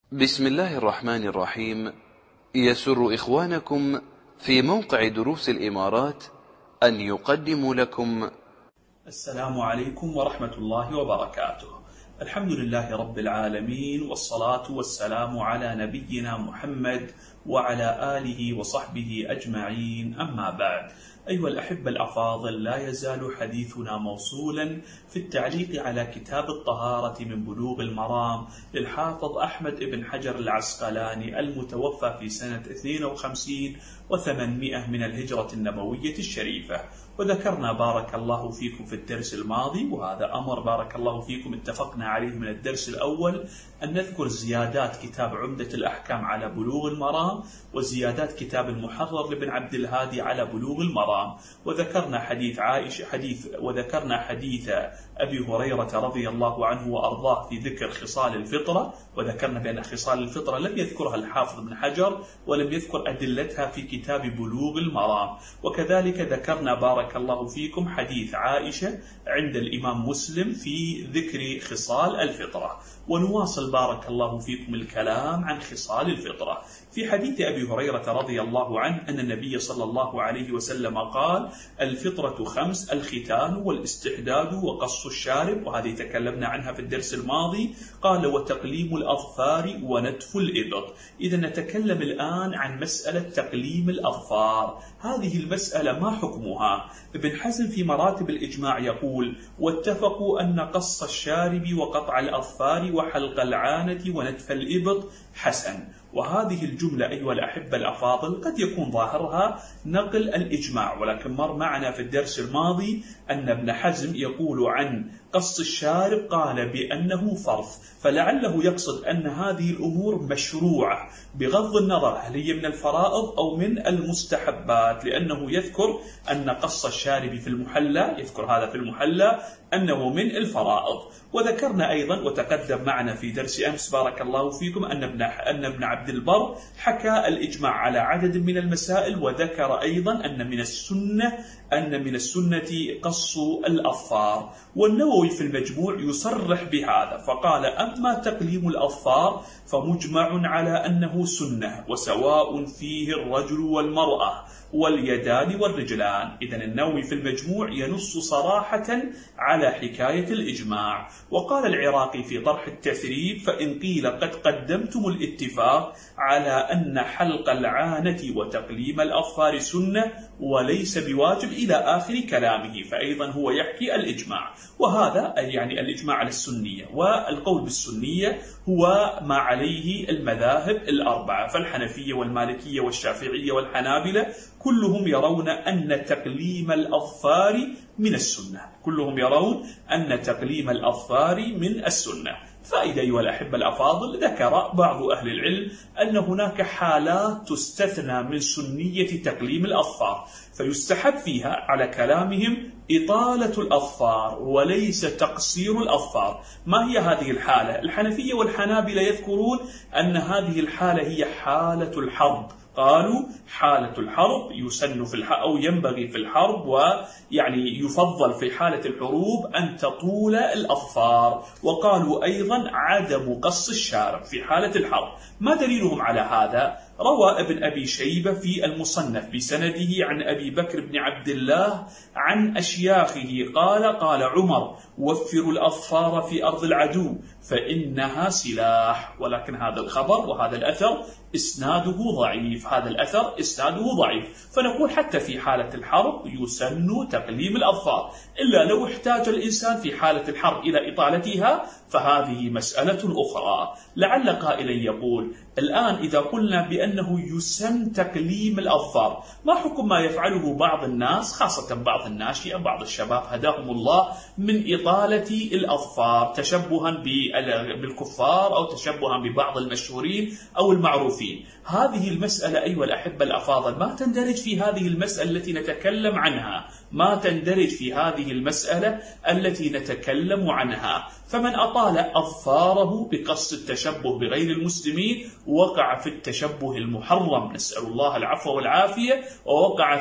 بسم الله الرحمن الرحيم. يسر إخوانكم في موقع دروس الإمارات أن يقدموا لكم السلام عليكم ورحمة الله وبركاته. الحمد لله رب العالمين، والصلاة والسلام على نبينا محمد وعلى آله وصحبه أجمعين، أما بعد. أيها الأحبة الأفاضل، لا يزال حديثنا موصولا في التعليق على كتاب الطهارة من بلوغ المرام للحافظ أحمد بن حجر العسقلاني المتوفى في سنة 52 و800 من الهجرة النبوية الشريفة. وذكرنا بارك الله فيكم في الدرس الماضي، وهذا أمر بارك الله فيكم اتفقنا عليه من الدرس الأول، أن نذكر زيادات كتاب عمدة الأحكام على بلوغ المرام وزيادات كتاب المحرر لابن عبد الهادي على بلوغ المرام. وذكرنا حديث عائشة وذكرنا حديث أبي هريرة رضي الله عنه وأرضاه في ذكر خصال الفطرة، وذكرنا بأن خصال الفطرة لم يذكرها الحافظ بن حجر ولم يذكر أدلتها في كتاب بلوغ المرام. وكذلك ذكرنا بارك الله فيكم حديث عائشة عند الإمام مسلم في ذكر خصال الفطرة. ونواصل بارك الله فيكم الكلام عن خصال الفطرة. في حديث أبي هريرة رضي الله عنه أن النبي صلى الله عليه وسلم قال: الفطرة 5: الختان والاستحداد وقص الشارب، وهذه تكلمنا عنها في الدرس الماضي. قال: وتقليم الأظفار ونتف الإبط. إذا نتكلم الآن عن مسألة تقليم الأظفار. هذه المسألة ما حكمها؟ ابن حزم في مراتب الإجماع يقول: واتفقوا أن قص الشارب وقطع الأظفار وحلق العانة ونتف الإبط حسن. وهذه الجملة أيها الأحبة الأفاضل قد يكون ظاهرها نقل الإجماع، ولكن مر معنا في الدرس الماضي أن ابن حزم يقول عن قص الشارب قال بأنه فرض، فلعله يقصد أن هذه الأمور مشروعة بغض النظر هل هي من الفرائض أو من المستحبات، لأنه يذكر أن قص الشارب في المحلى، يذكر هذا في المحلى أنه من الفرائض. وذكرنا أيضا وتقدم معنا في درس أمس بارك الله فيكم أن ابن عبد البر حكى الإجماع على عدد من المسائل، وذكر أيضا أن من السنة قص الأظفار. والنووي في المجموع يصرح بهذا فقال: أما تقليم الأظفار فمجمع على أنه سنة، وسواء فيه الرجل والمرأة واليدان والرجلان. إذن النووي في المجموع ينص صراحة على حكاية الإجماع. وقال العراقي في طرح التثريب: فإن قيل قد قدمتم الاتفاق على أن حلق العانة وتقليم الأظفار سنة وليس بواجب إلى آخر كلامه، فأيضا هو يحكي الإجماع، وهذا يعني الإجماع على السنية. والقول بالسنية هو ما عليه المذاهب الأربعة، فالحنفية والمالكية والشافعية والحنابلة كلهم يرون أن تقليم الأظفار من السنة، كلهم يرون أن تقليم الأظفار من السنة. فإذا أيها الأحبة الأفاضل، ذكر بعض أهل العلم أن هناك حالات تستثنى من سنية تقليم الأظفار، فيستحب فيها على كلامهم إطالة الأظفار وليس تقصير الأظفار. ما هي هذه الحالة؟ الحنفية والحنابلة يذكرون أن هذه الحالة هي حالة الحرب. قالوا حالة الحرب يسن في أو ينبغي في الحرب، ويعني يفضل في حالة الحروب أن تطول الأظفار. وقالوا أيضا عدم قص الشارب في حالة الحرب. ما دليلهم على هذا؟ روى ابن أبي شيبة في المصنف بسنده عن أبي بكر بن عبد الله عن أشياخه قال عمر: وفروا الأظفار في أرض العدو فإنها سلاح. ولكن هذا الخبر وهذا الأثر إسناده ضعيف، فنقول حتى في حالة الحرب يسن تقليم الأظفار، إلا لو احتاج الإنسان في حالة الحرب إلى إطالتها فهذه مسألة أخرى. لعل قائلا يقول: الآن إذا قلنا بأنه يسن تقليم الأظفار، ما حكم ما يفعله بعض الناس، خاصة بعض الناشئة بعض الشباب هداهم الله، من إطالة الأظفار تشبها بالكفار أو تشبها ببعض المشهورين أو المعروفين؟ هذه المسألة أيها الأحبة الأفاضل ما تندرج في هذه المسألة التي نتكلم عنها، ما تندرج في هذه المسألة التي نتكلم عنها. فمن أطال أظفاره بقصد التشبه بغير المسلمين وقع في التشبه المحرم، نسأل الله العفو والعافية، ووقع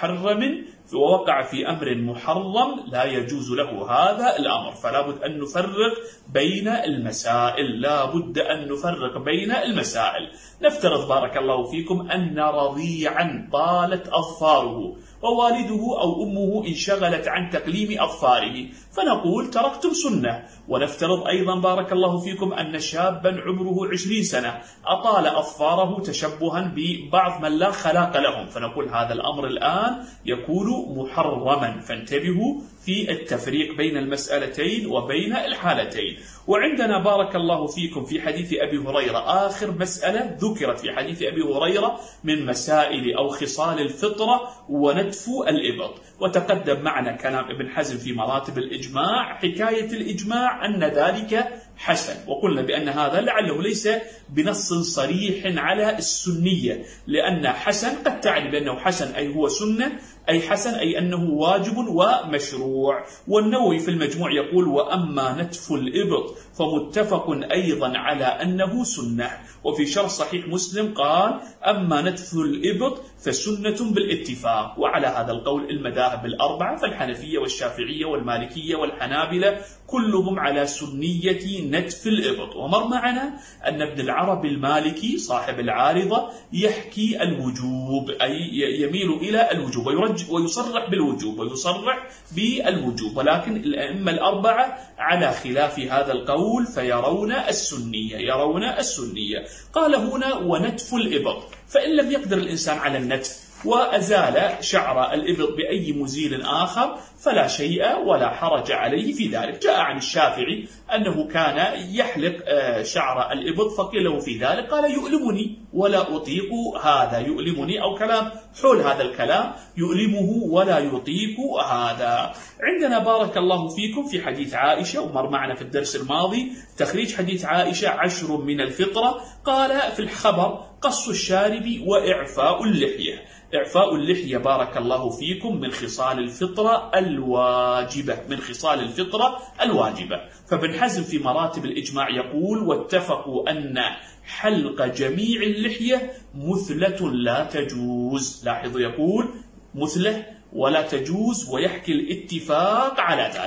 في أمر محرم لا يجوز له هذا الأمر. فلا بد أن نفرق بين المسائل، لا بد أن نفرق بين المسائل. نفترض بارك الله فيكم أن رضيعا طالت أظفاره ووالده أو أمه انشغلت عن تقليم أظفاره، فنقول تركتم سنة. ونفترض أيضا بارك الله فيكم أن شابا عمره 20 سنة أطال أظفاره تشبها ببعض من لا خلاق لهم، فنقول هذا الأمر الآن يكون محرما. فانتبهوا في التفريق بين المسألتين وبين الحالتين. وعندنا بارك الله فيكم في حديث أبي هريرة آخر مسألة ذكرت في حديث أبي هريرة من مسائل أو خصال الفطرة ونتف الإبط. وتقدم معنا كلام ابن حزم في مراتب الإجماع، حكاية الإجماع أن ذلك حسن، وقلنا بأن هذا لعله ليس بنص صريح على السنية، لأن حسن قد تعني بأنه حسن أي هو سنة، أي حسن أي أنه واجب ومشروع. والنووي في المجموع يقول: وأما نتف الإبط فمتفق أيضا على أنه سنة. وفي شرح صحيح مسلم قال: أما نتف الإبط فسنة بالاتفاق. وعلى هذا القول المذاهب الأربعة، فالحنفية والشافعية والمالكية والحنابلة كلهم على سنية نتف الإبط. ومر معنا أن ابن العربي المالكي صاحب العارضة يحكي الوجوب، أي يميل إلى الوجوب ويصرح بالوجوب، ولكن الأئمة الأربعة على خلاف هذا القول فيرون السنية. قال هنا: ونتف الإبط، فإن لم يقدر الإنسان على النتف وأزال شعر الإبط بأي مزيل آخر فلا شيء ولا حرج عليه في ذلك. جاء عن الشافعي أنه كان يحلق شعر الإبط، فقيل له في ذلك قال: يؤلمني ولا أطيق هذا. يؤلمني أو كلام حول هذا الكلام، يؤلمه ولا يطيق هذا. عندنا بارك الله فيكم في حديث عائشة، ومر معنا في الدرس الماضي تخريج حديث عائشة 10 من الفطرة. قال في الخبر: قص الشارب وإعفاء اللحية. إعفاء اللحية بارك الله فيكم من خصال الفطرة الواجبة. فابن حزم في مراتب الإجماع يقول: واتفقوا أن حلق جميع اللحية مثلة لا تجوز. لاحظوا، يقول مثلة ولا تجوز، ويحكي الاتفاق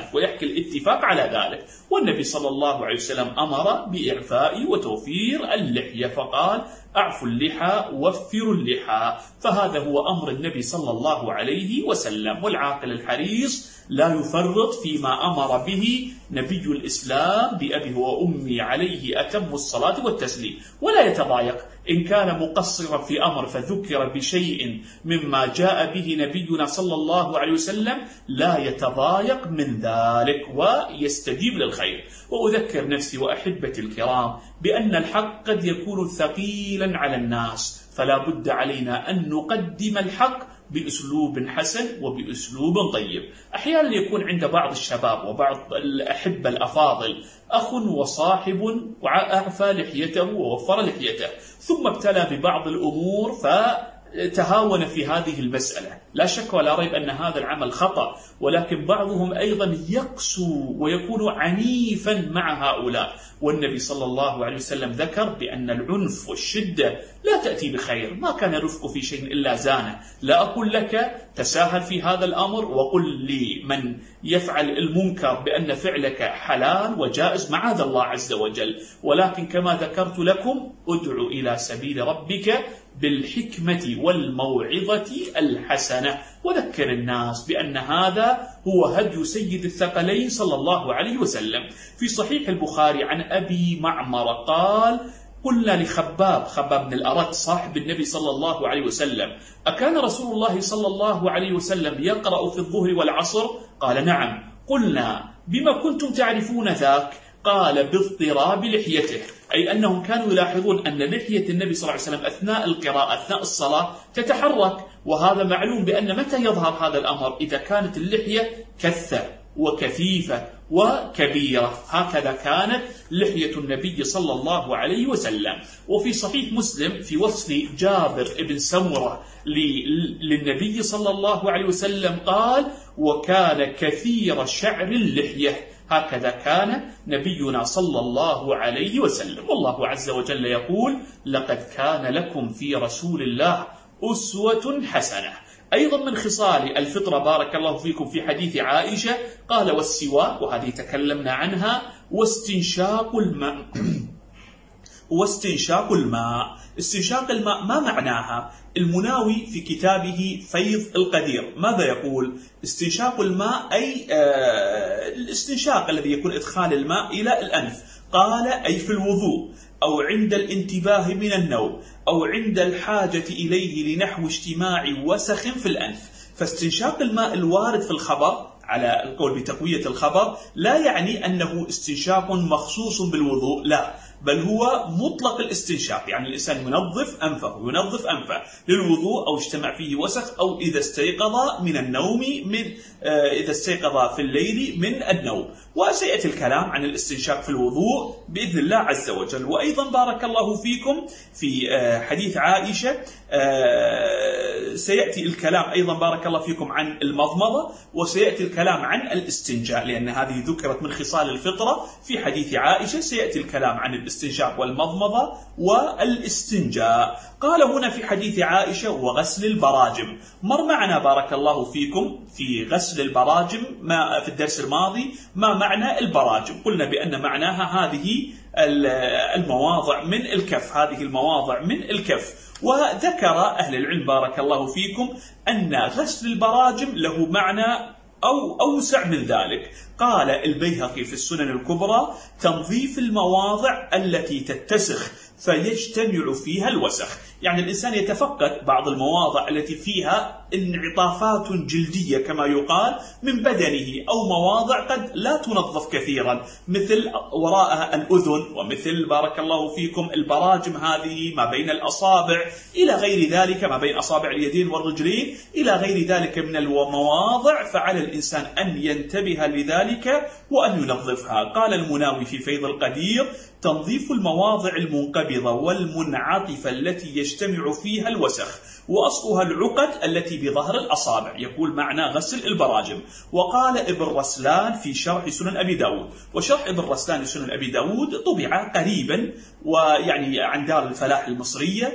على ذلك. والنبي صلى الله عليه وسلم أمر بإعفاء وتوفير اللحية، فقال: أعفوا اللحى وفروا اللحى. فهذا هو أمر النبي صلى الله عليه وسلم. والعاقل الحريص لا يفرط فيما أمر به نبي الإسلام بأبي وأمي عليه أتم الصلاة والتسليم، ولا يتضايق إن كان مقصرا في أمر فذكر بشيء مما جاء به نبينا صلى الله عليه وسلم، لا يتضايق من ذلك ويستجيب للخير. وأذكر نفسي وأحبتي الكرام بأن الحق قد يكون ثقيلا على الناس، فلا بد علينا أن نقدم الحق بأسلوب حسن وبأسلوب طيب. أحيانا يكون عند بعض الشباب وبعض الأحبة الأفاضل أخ وصاحب وأعفى لحيته ووفر لحيته، ثم ابتلى ببعض الأمور فتهاون في هذه المسألة. لا شك ولا ريب أن هذا العمل خطأ، ولكن بعضهم أيضا يقسو ويكون عنيفا مع هؤلاء. والنبي صلى الله عليه وسلم ذكر بأن العنف والشدة لا تأتي بخير، ما كان رفق في شيء إلا زانه. لا أقول لك تساهل في هذا الأمر وقل لي من يفعل المنكر بأن فعلك حلال وجائز، معاذ الله عز وجل، ولكن كما ذكرت لكم ادعو إلى سبيل ربك بالحكمة والموعظة الحسنة، وذكر الناس بأن هذا هو هدي سيد الثقلين صلى الله عليه وسلم. في صحيح البخاري عن أبي معمر قال: قلنا لخباب بن الأرت صاحب النبي صلى الله عليه وسلم: أكان رسول الله صلى الله عليه وسلم يقرأ في الظهر والعصر؟ قال: نعم. قلنا: بما كنتم تعرفون ذاك؟ قال: باضطراب لحيته، أي أنهم كانوا يلاحظون أن لحية النبي صلى الله عليه وسلم أثناء القراءة أثناء الصلاة تتحرك، وهذا معلوم بأن متى يظهر هذا الأمر؟ إذا كانت اللحية كثة وكثيفة وكبيرة. هكذا كانت لحية النبي صلى الله عليه وسلم. وفي صحيح مسلم في وصف جابر بن سمرة للنبي صلى الله عليه وسلم قال: وكان كثير شعر اللحية. هكذا كان نبينا صلى الله عليه وسلم. والله عز وجل يقول: لقد كان لكم في رسول الله أسوة حسنة. أيضا من خصال الفطرة بارك الله فيكم في حديث عائشة قال: والسواك، وهذه تكلمنا عنها، واستنشاق الماء. واستنشاق الماء. استنشاق الماء ما معناها؟ المناوي في كتابه فيض القدير ماذا يقول؟ استنشاق الماء أي الاستنشاق الذي يكون إدخال الماء إلى الأنف. قال: أي في الوضوء، أو عند الانتباه من النوم، أو عند الحاجة إليه لنحو اجتماع وسخ في الأنف. فاستنشاق الماء الوارد في الخبر على القول بتقوية الخبر لا يعني أنه استنشاق مخصوص بالوضوء، لا، بل هو مطلق الاستنشاق. يعني الإنسان ينظف أنفه للوضوء، أو اجتمع فيه وسخ، أو إذا استيقظ من النوم، إذا استيقظ في الليل من النوم. وسيأتي الكلام عن الاستنشاق في الوضوء بإذن الله عز وجل. وأيضا بارك الله فيكم في حديث عائشة سيأتي الكلام أيضا بارك الله فيكم عن المضمضة، وسيأتي الكلام عن الاستنجاء، لأن هذه ذكرت من خصال الفطرة في حديث عائشة. سيأتي الكلام عن الاستنشاق والمضمضة والاستنجاء. قال هنا في حديث عائشة: وغسل البراجم. مر معنا بارك الله فيكم في غسل البراجم ما في الدرس الماضي ما معنى البراجم. قلنا بأن معناها هذه المواضع من الكف، هذه المواضع من الكف. وذكر أهل العلم بارك الله فيكم أن غسل البراجم له معنى أو أوسع من ذلك. قال البيهقي في السنن الكبرى: تنظيف المواضع التي تتسخ فيجتمع فيها الوسخ. يعني الإنسان يتفقد بعض المواضع التي فيها انعطافات جلدية كما يقال من بدنه، أو مواضع قد لا تنظف كثيرا، مثل وراء الأذن، ومثل بارك الله فيكم البراجم هذه ما بين الأصابع إلى غير ذلك، ما بين أصابع اليدين والرجلين إلى غير ذلك من المواضع. فعلى الإنسان أن ينتبه لذلك وأن ينظفها. قال المناوي في فيض القدير: تنظيف المواضع المنقبضة والمنعطفة التي يجتمع فيها الوسخ، وأصلها العقد التي بظهر الأصابع. يقول معنى غسل البراجم. وقال ابن رسلان في شرح سنن أبي داود، وشرح ابن رسلان لسنن أبي داود طبع قريبا ويعني عن دار الفلاح المصرية،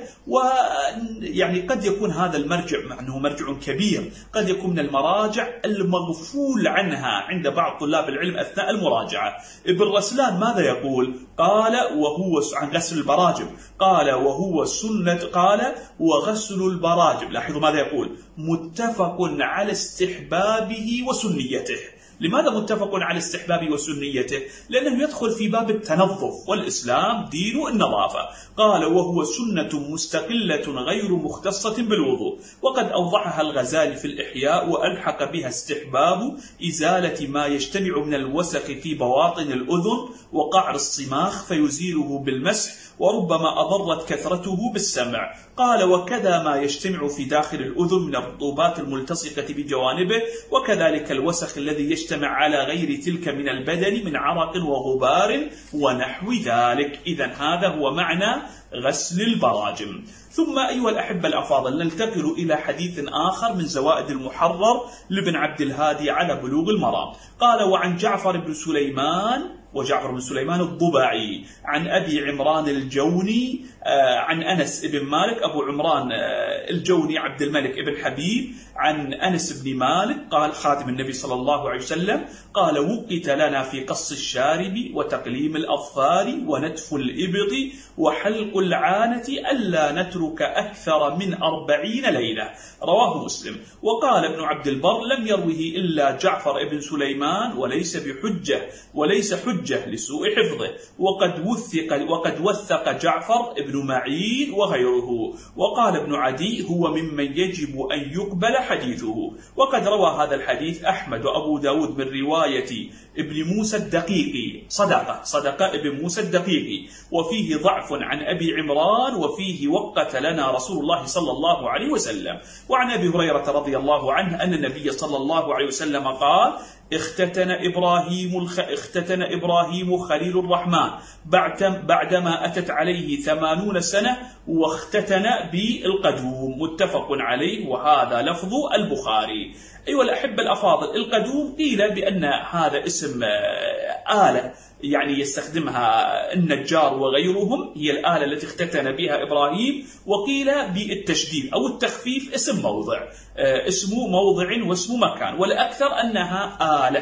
ويعني قد يكون هذا المرجع مع أنه مرجع كبير قد يكون من المراجع المغفول عنها عند بعض طلاب العلم أثناء المراجعة. ابن رسلان ماذا يقول؟ قال وهو عن غسل البراجم، قال وهو سنة، قال وغسل البراجم، لاحظوا ماذا يقول: متفق على استحبابه وسنيته. لماذا متفق على استحبابه وسنيته؟ لأنه يدخل في باب التنظف، والإسلام دين النظافة. قال وهو سنة مستقلة غير مختصة بالوضوء. وقد أوضحها الغزالي في الإحياء، وألحق بها استحباب إزالة ما يجتمع من الوسخ في بواطن الأذن وقعر الصماخ فيزيله بالمسح، وربما أضرت كثرته بالسمع. قال وكذا ما يجتمع في داخل الأذن من الرطوبات الملتصقة بجوانبه، وكذلك الوسخ الذي يجتمع على غير تلك من البدن من عرق وغبار ونحو ذلك. إذن هذا هو معنى غسل البراجم. ثم أيها الأحبة الأفاضل ننتقل إلى حديث آخر من زوائد المحرر لابن عبد الهادي على بلوغ المرام. قال وعن جعفر بن سليمان، وجعفر بن سليمان الضباعي، عن أبي عمران الجوني عن أنس بن مالك، أبو عمران الجوني عبد الملك بن حبيب، عن أنس بن مالك قال خادم النبي صلى الله عليه وسلم قال وقت لنا في قص الشارب وتقليم الأظفار ونتف الإبط وحلق العانة ألا نترك أكثر من 40 ليلة. رواه مسلم. وقال ابن عبد البر لم يروه إلا جعفر بن سليمان وليس حجة لسوء حفظه، وقد وثق جعفر بن معين وغيره. وقال ابن عدي هو ممن يجب أن يقبل حديثه. وقد روى هذا الحديث أحمد وأبو داود من رواية ابن موسى الدقيقي، صدق ابن موسى الدقيقي، وفيه ضعف عن أبي عمران، وفيه وقت لنا رسول الله صلى الله عليه وسلم. وعن أبي هريرة رضي الله عنه أن النبي صلى الله عليه وسلم قال اختتن إبراهيم خليل الرحمن بعدما أتت عليه 80 سنة، واختتن بالقدوم، متفق عليه، وهذا لفظ البخاري. أيها الأحبة الأفاضل، القدوم قيل بأن هذا اسم آلة يعني يستخدمها النجار وغيرهم، هي الآلة التي اختتن بها إبراهيم، وقيل بالتشديد أو التخفيف اسم موضع، اسم موضع واسم مكان، والأكثر أنها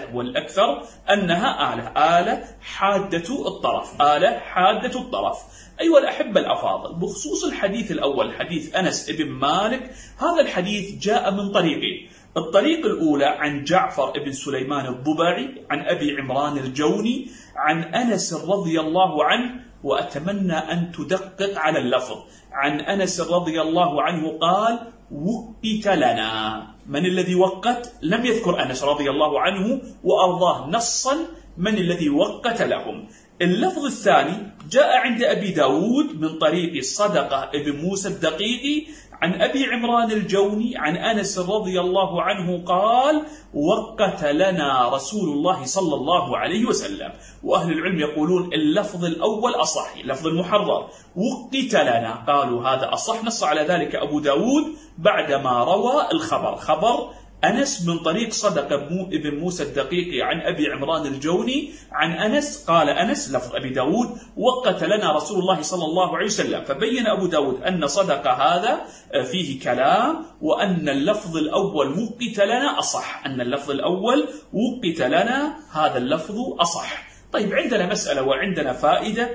آلة حادة الطرف، آلة حادة الطرف. أيها الأحبة الأفاضل، بخصوص الحديث الأول حديث أنس بن مالك، هذا الحديث جاء من طريقين. الطريق الأولى عن جعفر بن سليمان الضبعي عن أبي عمران الجوني عن أنس رضي الله عنه، وأتمنى أن تدقق على اللفظ. عن أنس رضي الله عنه قال: وقت لنا. من الذي وقت؟ لم يذكر أنس رضي الله عنه وأرضاه نصا من الذي وقت لهم. اللفظ الثاني جاء عند أبي داود من طريق صدقة ابن موسى الدقيقي عن أبي عمران الجوني عن أنس رضي الله عنه قال: وقت لنا رسول الله صلى الله عليه وسلم. وأهل العلم يقولون اللفظ الأول أصح، لفظ المحرر، وقت لنا، قالوا هذا أصح، نص على ذلك أبو داود بعدما روى الخبر، خبر أنس من طريق صدق ابن موسى الدقيقي عن أبي عمران الجوني عن أنس، قال أنس لفظ أبي داود: وقت لنا رسول الله صلى الله عليه وسلم. فبين أبو داود أن صدق هذا فيه كلام، وأن اللفظ الأول وقت لنا أصح، أن اللفظ الأول وقت لنا هذا اللفظ أصح. طيب، عندنا مسألة وعندنا فائدة،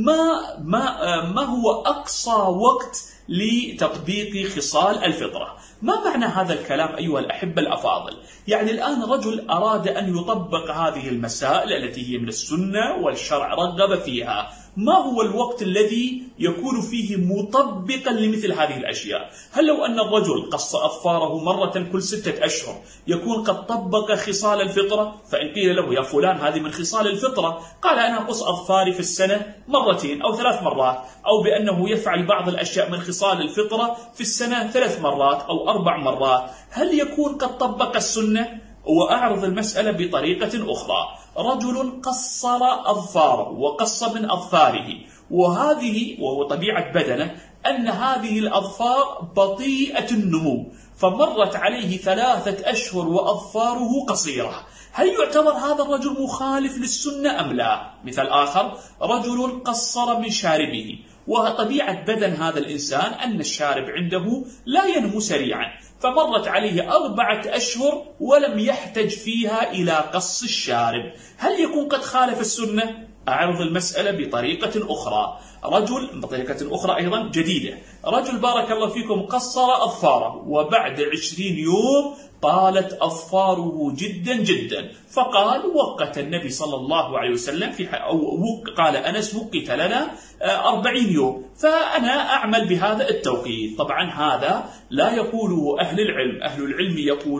ما هو أقصى وقت لتطبيق خصال الفطرة؟ ما معنى هذا الكلام أيها الأحبة الأفاضل؟ يعني الآن رجل أراد أن يطبق هذه المسائل التي هي من السنة والشرع رغب فيها، ما هو الوقت الذي يكون فيه مطبقا لمثل هذه الأشياء؟ هل لو أن الرجل قص أظفاره مرة كل 6 أشهر يكون قد طبق خصال الفطرة؟ فإن قيل له: يا فلان هذه من خصال الفطرة، قال: أنا أقص أظفاري في السنة 2 أو 3 مرات، أو بأنه يفعل بعض الأشياء من خصال الفطرة في السنة 3 مرات أو 4 مرات، هل يكون قد طبق السنة؟ وأعرض المسألة بطريقة أخرى. رجل قصر أظفاره وقص من أظفاره، وهو طبيعة بدنه أن هذه الأظفار بطيئة النمو، فمرت عليه 3 أشهر وأظفاره قصيرة، هل يعتبر هذا الرجل مخالف للسنة أم لا؟ مثال آخر: رجل قصر من شاربه، وطبيعة بدن هذا الإنسان أن الشارب عنده لا ينمو سريعا، فمرت عليه 4 أشهر ولم يحتج فيها إلى قص الشارب، هل يكون قد خالف السنة؟ أعرض المسألة بطريقة أخرى. بطريقة أخرى أيضا جديدة، رجل بارك الله فيكم قصر أظفاره، وبعد 20 يوم طالت أظفاره جدا جدا، فقال: وقت النبي صلى الله عليه وسلم قال أنس: وقت لنا 40 يوم، فأنا أعمل بهذا التوقيت. طبعا هذا لا يقوله أهل العلم، أهل العلم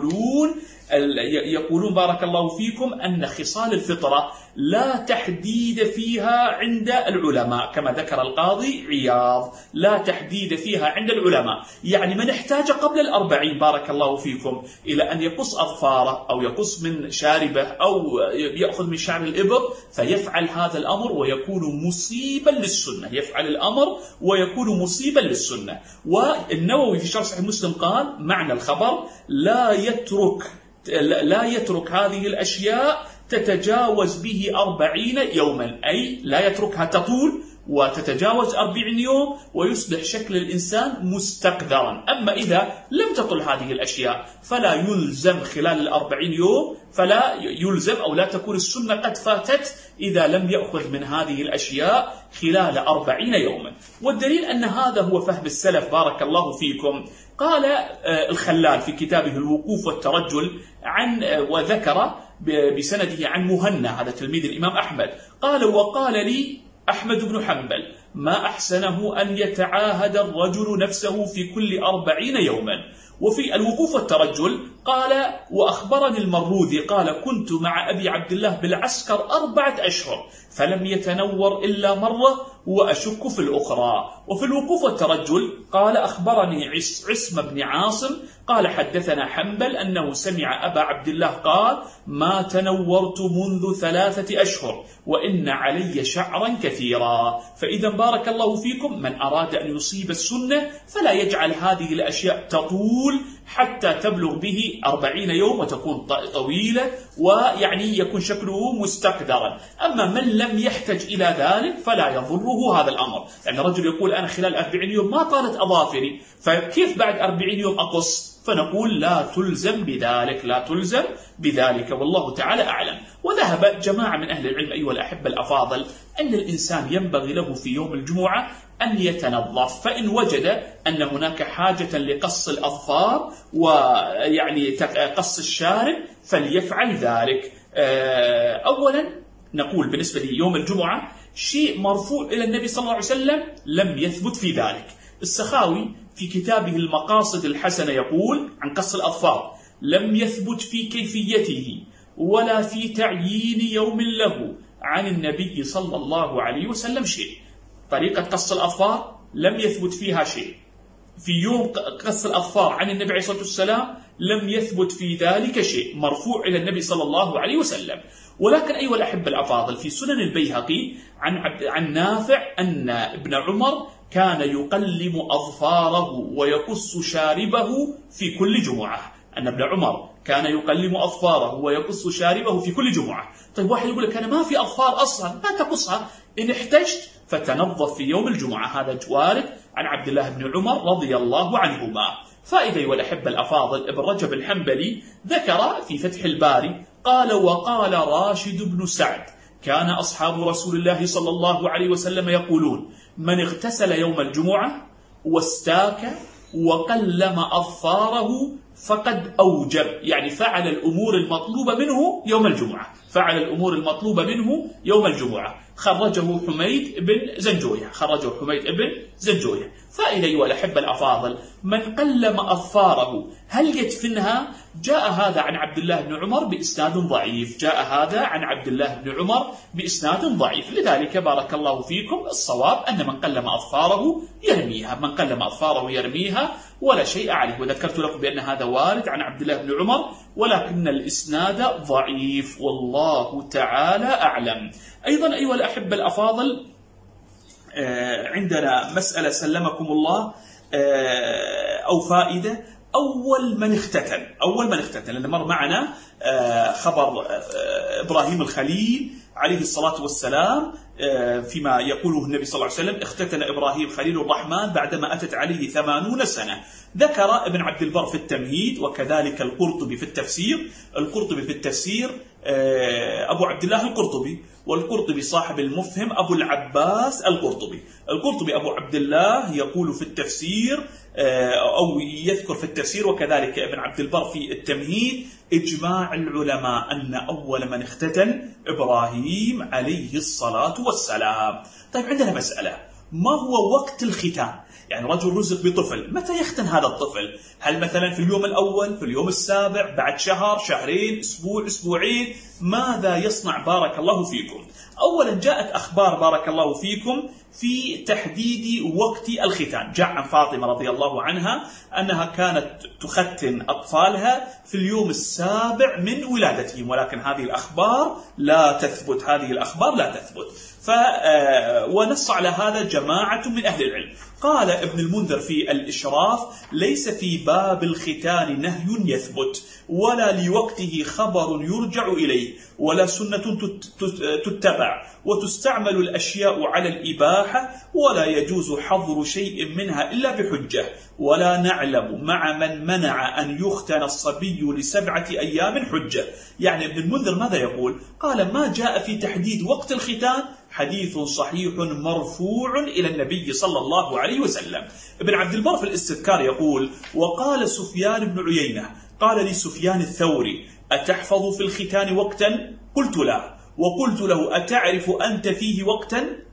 يقولون بارك الله فيكم أن خصال الفطرة لا تحديد فيها عند العلماء، كما ذكر القاضي عياض، لا تحديد فيها عند العلماء، يعني من احتاج قبل 40 بارك الله فيكم إلى أن يقص أظفاره أو يقص من شاربه أو يأخذ من شعر الإبط، فيفعل هذا الأمر ويكون مصيبا للسنة، يفعل الأمر ويكون مصيبا للسنة. والنووي في شرح صحيح مسلم قال: معنى الخبر لا يترك هذه الأشياء تتجاوز به 40 يوما، أي لا يتركها تطول وتتجاوز 40 يوم ويصبح شكل الإنسان مستقذرا. أما إذا لم تطل هذه الأشياء فلا يلزم خلال 40 يوم، فلا يلزم أو لا تكون السنة قد فاتت إذا لم يأخذ من هذه الأشياء خلال 40 يوما. والدليل أن هذا هو فهم السلف بارك الله فيكم. قال الخلال في كتابه الوقوف والترجل وذكر بسنده عن مهنا، هذا تلميذ الإمام أحمد، قال: وقال لي أحمد بن حنبل: ما أحسنه أن يتعاهد الرجل نفسه في كل 40 يوما، وفي الوقوف والترجل قال: وأخبرني المروذي قال: كنت مع أبي عبد الله بالعسكر 4 أشهر فلم يتنور إلا مرة وأشك في الأخرى. وفي الوقوف والترجل قال: أخبرني عصمة بن عاصم قال: حدثنا حنبل أنه سمع أبا عبد الله قال: ما تنورت منذ 3 أشهر وإن علي شعرا كثيرا. فإذا بارك الله فيكم، من أراد أن يصيب السنة فلا يجعل هذه الأشياء تطول حتى تبلغ به 40 يوم وتكون طويلة ويعني يكون شكله مستقدرا. أما من لم يحتج إلى ذلك فلا يضره هذا الأمر. يعني رجل يقول: أنا خلال 40 يوم ما طالت أظافري، فكيف بعد 40 يوم أقص؟ فنقول: لا تلزم بذلك، لا تلزم بذلك، والله تعالى أعلم. وذهب جماعة من أهل العلم أيها الأحبة الأفاضل أن الإنسان ينبغي له في يوم الجمعة أن يتنظف، فإن وجد أن هناك حاجة لقص الأظفار ويعني قص الشارب فليفعل ذلك. أولا نقول بالنسبة ليوم الجمعة شيء مرفوع إلى النبي صلى الله عليه وسلم لم يثبت في ذلك. السخاوي في كتابه المقاصد الحسنة يقول عن قص الأظفار: لم يثبت في كيفيته ولا في تعيين يوم له عن النبي صلى الله عليه وسلم شيء. طريقة قص الأظفار لم يثبت فيها شيء. في يوم قص الأظفار عن النبي عليه الصلاة والسلام لم يثبت في ذلك شيء مرفوع إلى النبي صلى الله عليه وسلم. ولكن أيها الأحبة الأفاضل في سنن البيهقي عن نافع أن ابن عمر كان يقلم أظفاره ويقص شاربه في كل جمعة. أن ابن عمر كان يقلم أظفاره ويقص شاربه في كل جمعة. طيب واحد يقول لك: أنا ما في أظفار أصلا، ما تقصها، إن احتجت فتنظف في يوم الجمعة. هذا وارد عن عبد الله بن عمر رضي الله عنهما. فإذا والأحبة الأفاضل ابن رجب الحنبلي ذكر في فتح الباري قال: وقال راشد بن سعد: كان أصحاب رسول الله صلى الله عليه وسلم يقولون: من اغتسل يوم الجمعة واستاك وقلم أظفاره فقد أوجب، يعني فعل الأمور المطلوبة منه يوم الجمعة، فعل الأمور المطلوبة منه يوم الجمعة. خرجه حميد بن زنجوية، خرجه حميد بن زنجوية. فإذا أيها الأحبة الأفاضل، من قلم أظفاره هل يدفنها؟ جاء هذا عن عبد الله بن عمر بإسناد ضعيف، جاء هذا عن عبد الله بن عمر بإسناد ضعيف. لذلك بارك الله فيكم الصواب أن من قلم أظفاره يرميها، من قلم أظفاره يرميها ولا شيء عليه. وذكرت لكم بأن هذا وارد عن عبد الله بن عمر ولكن الإسناد ضعيف، والله تعالى أعلم. أيضا أيها الأحبة الأفاضل، عندنا مسألة سلمكم الله أو فائدة. أول من اختتن، لأن مر معنا خبر إبراهيم الخليل عليه الصلاة والسلام فيما يقوله النبي صلى الله عليه وسلم: اختتن إبراهيم خليل الرحمن بعدما أتت عليه 80 سنة. ذكر ابن عبد البر في التمهيد وكذلك القرطبي في التفسير. القرطبي في التفسير أبو عبد الله القرطبي، والقرطبي صاحب المفهم أبو العباس القرطبي. القرطبي أبو عبد الله يقول في التفسير أو يذكر في التفسير وكذلك ابن عبد البر في التمهيد: إجماع العلماء أن أول من اختتن إبراهيم عليه الصلاة والسلام. طيب عندنا مسألة: ما هو وقت الختان؟ يعني رجل رزق بطفل، متى يختن هذا الطفل؟ هل مثلا في اليوم الأول، في اليوم السابع، بعد شهر، شهرين، أسبوع، أسبوعين؟ ماذا يصنع بارك الله فيكم؟ أولا جاءت أخبار بارك الله فيكم في تحديد وقت الختان. جاء عن فاطمة رضي الله عنها أنها كانت تختن أطفالها في اليوم السابع من ولادتهم، ولكن هذه الأخبار لا تثبت، هذه الأخبار لا تثبت. ونص على هذا جماعة من أهل العلم. قال ابن المنذر في الإشراف: ليس في باب الختان نهي يثبت ولا لوقته خبر يرجع إليه ولا سنة تتبع، وتستعمل الأشياء على الإباحة ولا يجوز حظر شيء منها إلا بحجة، ولا نعلم مع من منع أن يختن الصبي ل7 أيام حجة. يعني ابن المنذر ماذا يقول؟ قال: ما جاء في تحديد وقت الختان حديث صحيح مرفوع إلى النبي صلى الله عليه وسلم. ابن عبد البر في الاستذكار يقول: وقال سفيان بن عيينة قال لي سفيان الثوري: أتحفظ في الختان وقتا؟ قلت لا. وقلت له: أتعرف أنت فيه وقتا؟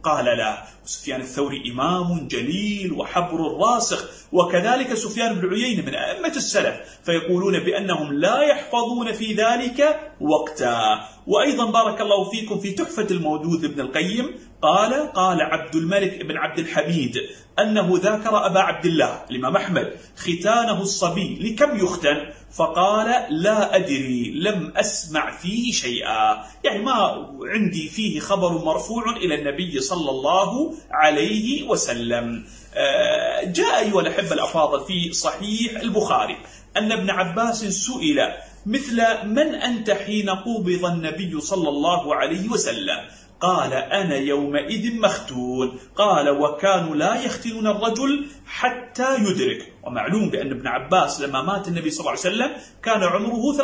قال لا. سفيان الثوري إمام جليل وحبر راسخ، وكذلك سفيان بن عيينة من أئمة السلف، فيقولون بأنهم لا يحفظون في ذلك وقتا. وأيضا بارك الله فيكم في تحفة المودود ابن القيم قال عبد الملك بن عبد الحميد أنه ذكر أبا عبد الله الإمام أحمد ختانه الصبي لكم يختن، فقال لا أدري لم أسمع فيه شيئا، يعني ما عندي فيه خبر مرفوع إلى النبي صلى الله عليه وسلم. جاء أيها الأحبة الأفاضل في صحيح البخاري أن ابن عباس سئل مثل من أنت حين قبض النبي صلى الله عليه وسلم؟ قال أنا يومئذ مختون. قال وكانوا لا يختنون الرجل حتى يدرك. ومعلوم بأن ابن عباس لما مات النبي صلى الله عليه وسلم كان عمره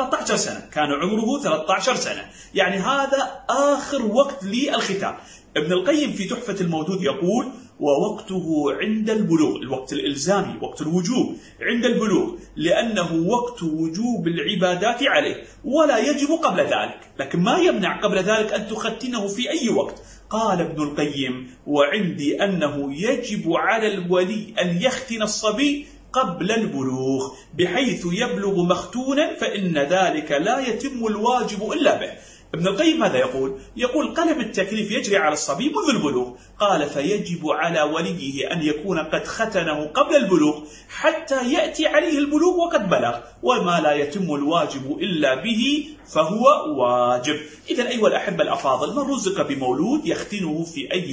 13 سنة، يعني هذا آخر وقت للختان. ابن القيم في تحفة المودود يقول ووقته عند البلوغ، الوقت الإلزامي وقت الوجوب عند البلوغ، لأنه وقت وجوب العبادات عليه ولا يجب قبل ذلك، لكن ما يمنع قبل ذلك أن تختنه في أي وقت. قال ابن القيم وعندي أنه يجب على الولي أن يختن الصبي قبل البلوغ بحيث يبلغ مختونا، فإن ذلك لا يتم الواجب إلا به. ابن القيم هذا يقول قلم التكليف يجري على الصبي منذ البلوغ، قال فيجب على وليه أن يكون قد ختنه قبل البلوغ حتى يأتي عليه البلوغ وقد بلغ، وما لا يتم الواجب إلا به فهو واجب. إذا أيها الأحبة الأفاضل، من رزق بمولود يختنه في أي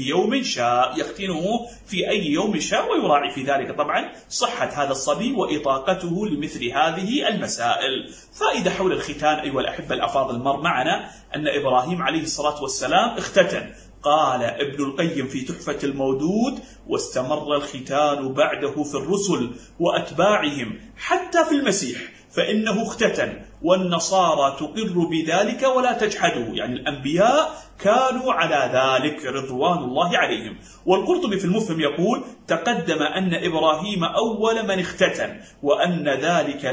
يوم شاء، ويراعي في ذلك طبعا صحة هذا الصبي وإطاقته لمثل هذه المسائل. فائدة حول الختان أيها الأحبة الأفاضل، مر معنا أن إبراهيم عليه الصلاة والسلام اختتن. قال ابن القيم في تحفة المودود واستمر الختان بعده في الرسل وأتباعهم حتى في المسيح، فإنه اختتن، والنصارى تقر بذلك ولا تجحده، يعني الأنبياء كانوا على ذلك رضوان الله عليهم. والقرطبي في المفهم يقول تقدم أن إبراهيم أول من اختتن، وأن ذلك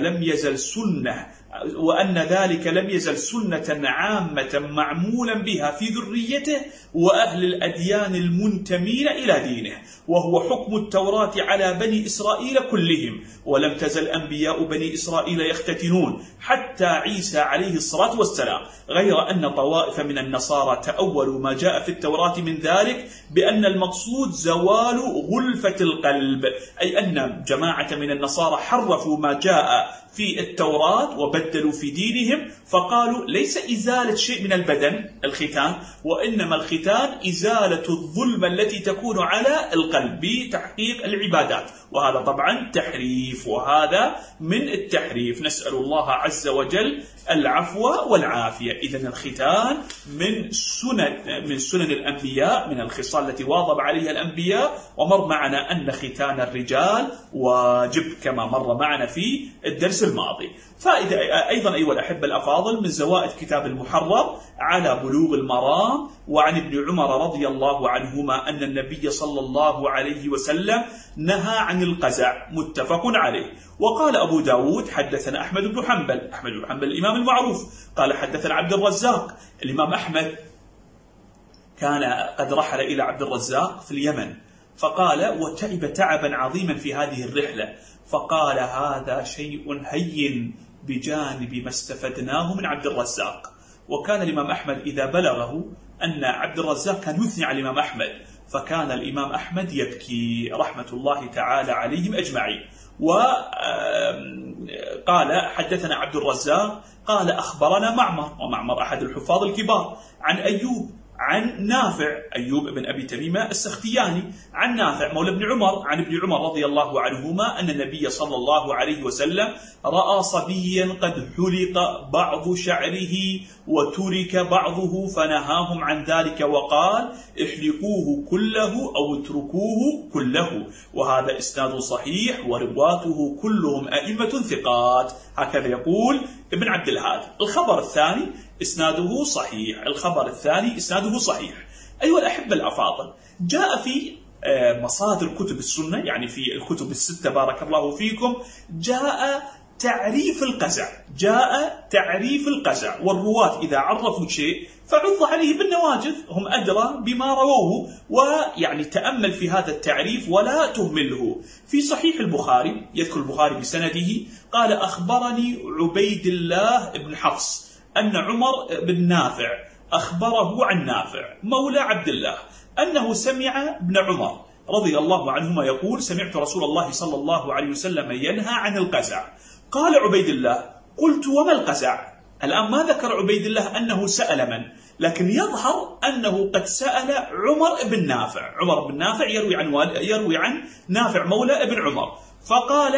لم يزل سنة عامة معمولا بها في ذريته وأهل الأديان المنتمين إلى دينه، وهو حكم التوراة على بني إسرائيل كلهم، ولم تزل أنبياء بني إسرائيل يختتنون حتى عيسى عليه الصلاة والسلام، غير أن طوائف من النصارى تأولوا ما جاء في التوراة من ذلك بأن المقصود زوال غلفة القلب، أي أن جماعة من النصارى حرفوا ما جاء في التوراة وبدلوا في دينهم، فقالوا ليس إزالة شيء من البدن الختان، وإنما الختان إزالة الظلمة التي تكون على القلب بتحقيق العبادات، وهذا طبعا تحريف، وهذا من التحريف. نسأل الله عز وجل العفو والعافية. إذن الختان من سنن الأنبياء، من الخصال التي واظب عليها الأنبياء، ومر معنا أن ختان الرجال واجب كما مر معنا في الدرس الماضي. فائدة أيضا أيها الأحبة الأفاضل من زوائد كتاب المحرر على بلوغ المرام، وعن ابن عمر رضي الله عنهما أن النبي صلى الله عليه وسلم نهى عن القزع، متفق عليه. وقال أبو داود حدثنا أحمد بن حنبل الإمام المعروف قال حدثنا عبد الرزاق. الإمام أحمد كان قد رحل إلى عبد الرزاق في اليمن، فقال وتعب تعبا عظيما في هذه الرحلة، فقال هذا شيء هين بجانب ما استفدناه من عبد الرزاق. وكان الإمام أحمد إذا بلغه أن عبد الرزاق كان يثني على الإمام أحمد، فكان الإمام أحمد يبكي رحمة الله تعالى عليهم أجمعين. وقال حدثنا عبد الرزاق قال أخبرنا معمر، ومعمر أحد الحفاظ الكبار، عن أيوب عن نافع، أيوب بن أبي تميمة السختياني، عن نافع مولى ابن عمر، عن ابن عمر رضي الله عنهما أن النبي صلى الله عليه وسلم رأى صبيا قد حلق بعض شعره وترك بعضه فنهاهم عن ذلك وقال احلقوه كله أو اتركوه كله. وهذا إسناد صحيح ورواته كلهم أئمة ثقات، هكذا يقول ابن عبد الهادي. الخبر الثاني إسناده صحيح. أيها الأحبة الأفاضل، جاء في مصادر كتب السنة، يعني في الكتب الستة بارك الله فيكم، جاء تعريف القزع، والرواة إذا عرفوا شيء فعض عليه بالنواجذ، هم أدرى بما رووه. ويعني تأمل في هذا التعريف ولا تهمله. في صحيح البخاري يذكر البخاري بسنده قال: أخبرني عبيد الله بن حفص أن عمر بن نافع أخبره عن نافع مولى عبد الله أنه سمع ابن عمر رضي الله عنهما يقول: سمعت رسول الله صلى الله عليه وسلم ينهى عن القزع. قال عبيد الله: قلت وما القزع؟ الآن ما ذكر عبيد الله أنه سأل من، لكن يظهر أنه قد سأل عمر بن نافع. عمر بن نافع يروي عن نافع مولى ابن عمر. فقال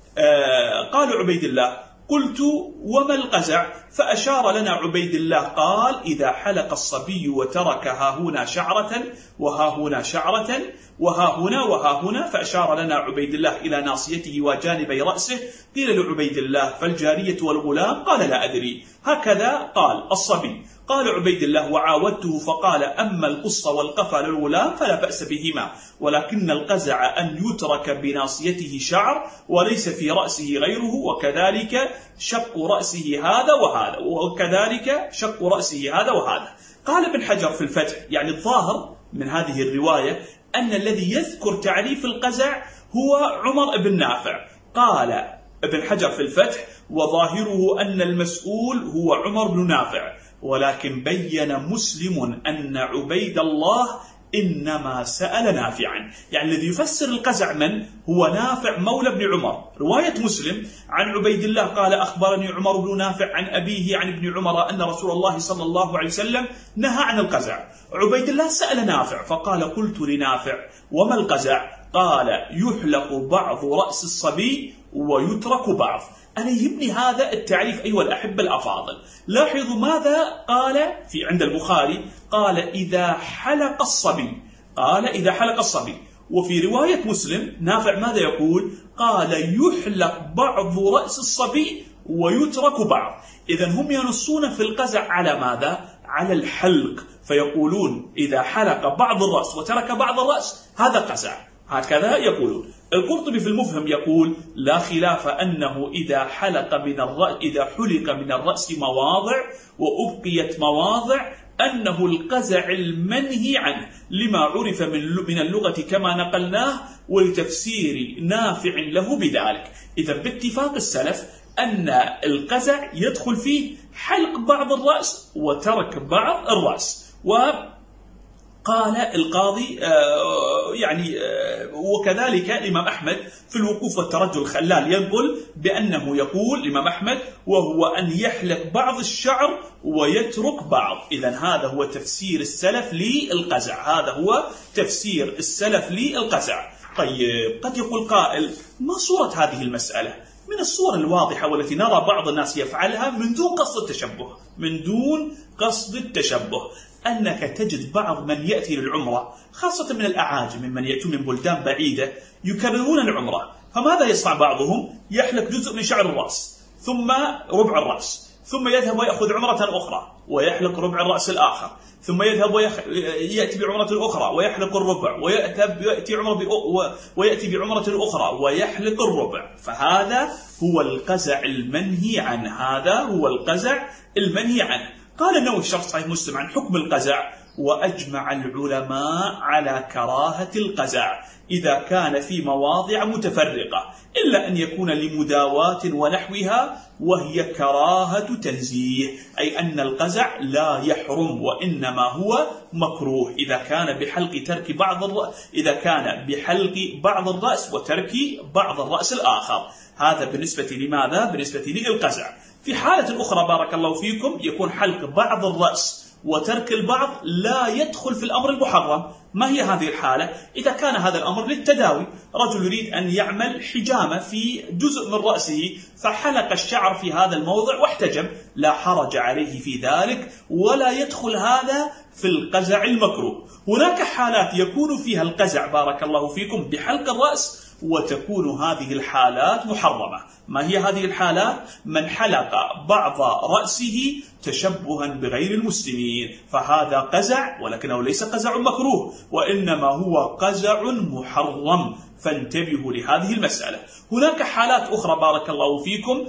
قال عبيد الله: قلت وما القزع؟ فأشار لنا عبيد الله قال: إذا حلق الصبي وترك ها هنا شعرة وها هنا شعرة وها هنا وها هنا، فأشار لنا عبيد الله إلى ناصيته وجانبي رأسه. قيل لعبيد الله: فالجارية والغلام؟ قال: لا أدري. هكذا قال الصبي. قال عبيد الله: وعاودته فقال: أما القص والقفا للغلام فلا بأس بهما، ولكن القزع أن يترك بناصيته شعر وليس في رأسه غيره، وكذلك شق رأسه هذا وهذا، وكذلك شق رأسه هذا وهذا. قال ابن حجر في الفتح، يعني الظاهر من هذه الرواية أن الذي يذكر تعريف القزع هو عمر بن نافع. قال ابن حجر في الفتح: وظاهره أن المسؤول هو عمر بن نافع، ولكن بين مسلم أن عبيد الله إنما سأل نافعا. يعني الذي يفسر القزع من هو نافع مولى بن عمر. رواية مسلم عن عبيد الله قال: أخبرني عمر بن نافع عن أبيه عن ابن عمر أن رسول الله صلى الله عليه وسلم نهى عن القزع. عبيد الله سأل نافع فقال: قلت لنافع وما القزع؟ قال: يحلق بعض رأس الصبي ويترك بعض. أنا يهمني هذا التعريف أيها الأحبة الأفاضل. لاحظوا ماذا قال في عند البخاري، قال: إذا حلق الصبي. قال: إذا حلق الصبي. وفي رواية مسلم نافع ماذا يقول؟ قال: يحلق بعض رأس الصبي ويترك بعض. إذن هم ينصون في القزع على ماذا؟ على الحلق، فيقولون إذا حلق بعض الرأس وترك بعض الرأس هذا قزع، هكذا يقولون. القرطبي في المفهم يقول: لا خلاف أنه إذا حلق من الرأس مواضع وأبقيت مواضع أنه القزع المنهي عنه، لما عرف من اللغة كما نقلناه، ولتفسير نافع له بذلك. إذا باتفاق السلف أن القزع يدخل فيه حلق بعض الرأس وترك بعض الرأس. وقال القاضي وكذلك الإمام أحمد في الوقوف والترجل الخلال ينقل بأنه يقول الإمام أحمد: وهو أن يحلق بعض الشعر ويترك بعض. إذن هذا هو تفسير السلف للقزع، هذا هو تفسير السلف للقزع. طيب، قد يقول قائل: ما صورة هذه المسألة؟ من الصور الواضحة والتي نرى بعض الناس يفعلها من دون قصد التشبه، أنك تجد بعض من يأتي للعمرة خاصة من الأعاجم ممن يأتون من بلدان بعيدة يكررون العمرة. فماذا يصنع بعضهم؟ يحلق جزء من شعر الرأس ثم ربع الرأس، ثم يذهب ويأخذ عمرة أخرى ويحلق ربع الرأس الآخر، ثم يذهب ويأتي بعمرة أخرى ويحلق الربع، ويأتي بعمرة أخرى ويحلق الربع. فهذا هو القزع المنهي عنه، هذا هو القزع المنهي عنه. قال النووي في شرح صحيح مسلم عن حكم القزع: وأجمع العلماء على كراهة القزع إذا كان في مواضع متفرقة، إلا أن يكون لمداواة ونحوها، وهي كراهة تنزيه، أي أن القزع لا يحرم وإنما هو مكروه إذا كان بحلق بعض الرأس وترك بعض الرأس الآخر. هذا بالنسبة لماذا؟ بالنسبة للقزع. في حالة أخرى بارك الله فيكم يكون حلق بعض الرأس وترك البعض لا يدخل في الأمر المحرم. ما هي هذه الحالة؟ إذا كان هذا الأمر للتداوي، رجل يريد أن يعمل حجامة في جزء من رأسه فحلق الشعر في هذا الموضع واحتجم، لا حرج عليه في ذلك ولا يدخل هذا في القزع المكروه. هناك حالات يكون فيها القزع بارك الله فيكم بحلق الرأس وتكون هذه الحالات محرمة. ما هي هذه الحالات؟ من حلق بعض رأسه تشبها بغير المسلمين، فهذا قزع، ولكنه ليس قزع مكروه، وإنما هو قزع محرم، فانتبهوا لهذه المسألة. هناك حالات أخرى بارك الله فيكم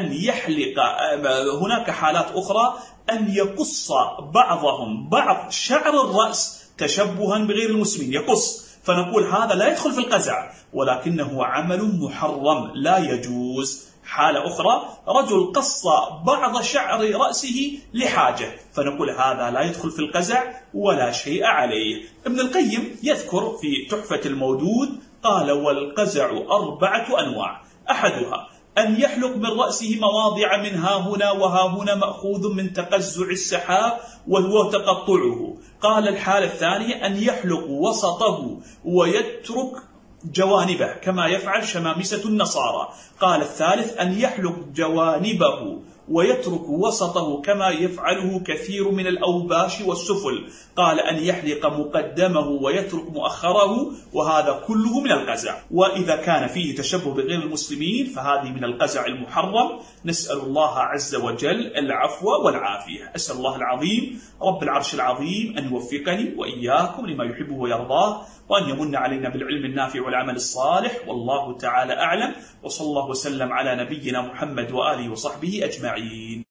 هناك حالات أخرى أن يقص بعضهم بعض شعر الرأس تشبها بغير المسلمين، يقص، فنقول هذا لا يدخل في القزع، ولكنه عمل محرم لا يجوز. حالة أخرى رجل قص بعض شعر رأسه لحاجة، فنقول هذا لا يدخل في القزع ولا شيء عليه. ابن القيم يذكر في تحفة المودود قال: والقزع 4 أنواع، أحدها أن يحلق من رأسه مواضع من ها هنا وها هنا مأخوذ من تقزع السحاب وهو تقطعه. قال: الحالة الثانية أن يحلق وسطه ويترك جوانبه كما يفعل شمامسة النصارى. قال: الثالث أن يحلق جوانبه ويترك وسطه كما يفعله كثير من الأوباش والسفل. قال: أن يحلق مقدمه ويترك مؤخره، وهذا كله من القزع. وإذا كان فيه تشبه بغير المسلمين فهذه من القزع المحرم. نسأل الله عز وجل العفو والعافية. أسأل الله العظيم رب العرش العظيم أن يوفقني وإياكم لما يحبه ويرضاه، وأن يمن علينا بالعلم النافع والعمل الصالح، والله تعالى أعلم، وصلى الله وسلم على نبينا محمد وآله وصحبه أجمعين.